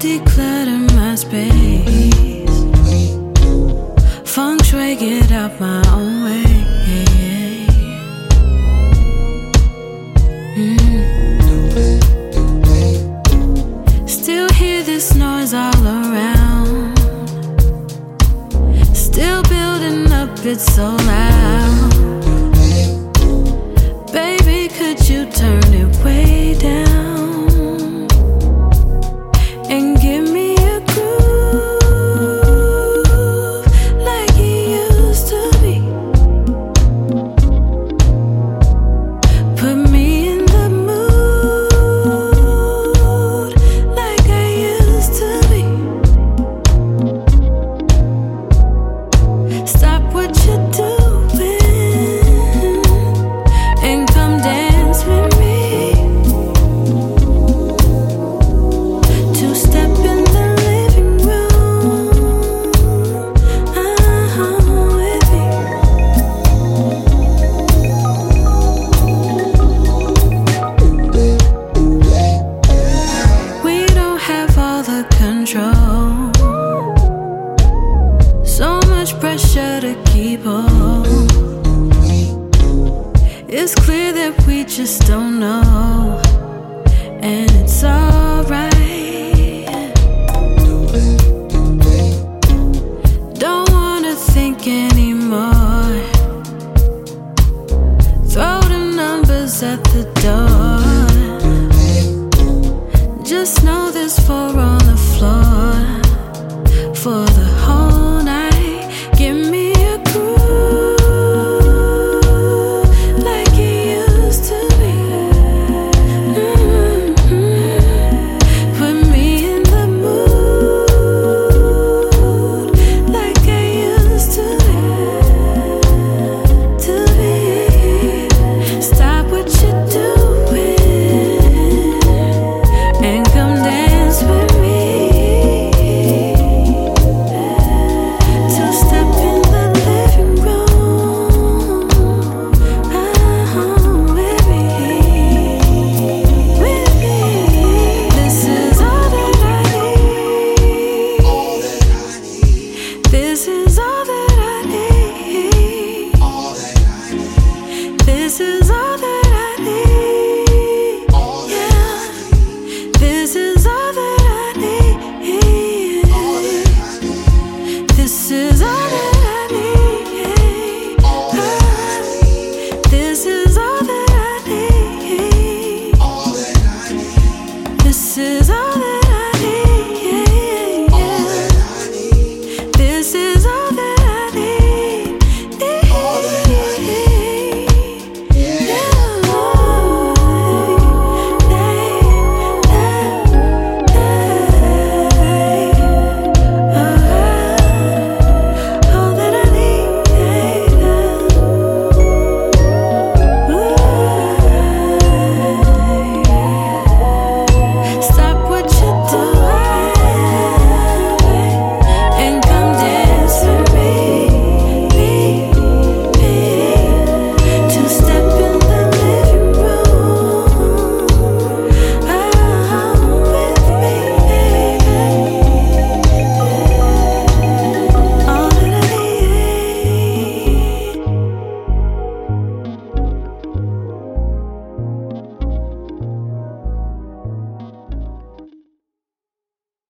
declutter my space. Feng shui, get out my own way. Still hear this noise all around. Still building up, it's so loud. Baby, could you turn it way down and give me a groove like it used to be? Put me in the mood like I used to be. Stop what you're doing and come dance with me. Two-step in the living room, with me. We don't have all the control. So much pressure to keep on. It's clear that we just don't know, and it's alright. Don't wanna think anymore. Throw the numbers at the door. Just know there's 4 on the floor for the